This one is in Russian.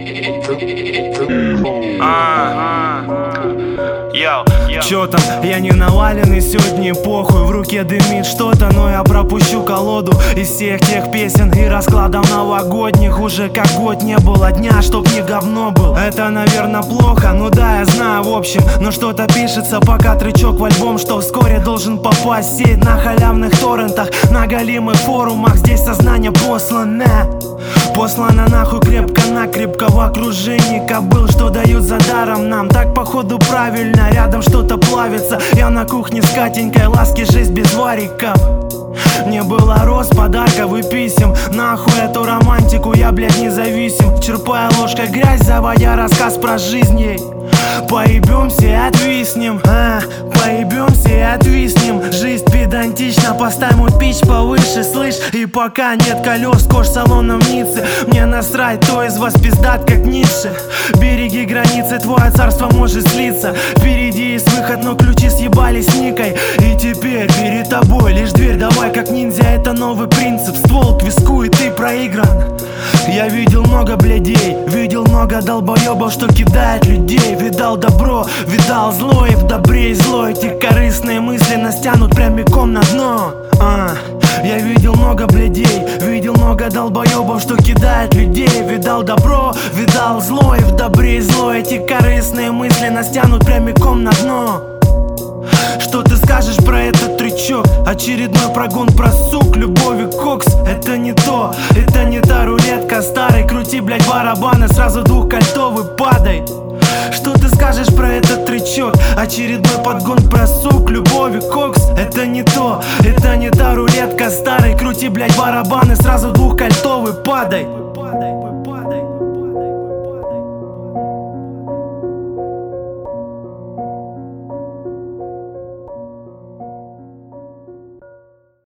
Чё там, я не наваленный, сегодня похуй. В руке дымит что-то, но я пропущу колоду из всех тех песен и раскладов новогодних. Уже как год не было дня, чтоб не говно был. Это, наверное, плохо, ну да, я знаю, в общем. Но что-то пишется, пока тречок в альбом, что вскоре должен попасть в сеть на халявных торрентах, на голимых форумах. Здесь сознание послано нахуй крепко-накрепко в окружении кобыл, что дают за даром нам. Так походу правильно, рядом что-то плавится. Я на кухне с Катенькой, ласки жизнь без вариков. Не было роз, подарков и писем. Нахуй эту романтику, я, блядь, независим. Черпая ложкой грязь, заводя рассказ про жизнь ей. Поебемся и отвиснем, поебемся и отвиснем. Жизнь педантична, поставим пич повыше, слышь. И пока нет колес, кож-салона в Ницце. Мне насрать, то из вас пиздат, как Ницше. Береги границы, твое царство может слиться. Впереди есть выход, но ключи съебались с Никой. И теперь перед тобой лишь дверь, давай как ниндзя, это новый принцип. Ствол к виску, и ты проигран. Я видел много блядей, видел много долбоебов, что кидает людей. Видал добро, видал зло, и в добре и зло эти корыстные мысли нас тянут прямиком на дно. Я видел много блядей, видел много долбоебов, что кидает людей. Видал добро, видал зло, и в добре и зло эти корыстные мысли нас тянут прямиком на дно. Что ты скажешь про этот трючок? Очередной прогон про сук, любовь и кокс. Это не то, это не та рулетка. Старый, крути, блядь, барабаны, сразу двухкольтовый падай. Что ты скажешь про этот трючок? Очередной подгон про сук, любовь и кокс. Это не то, это не та рулетка. Старый, крути, блядь, барабаны, сразу двухкольтовый падай.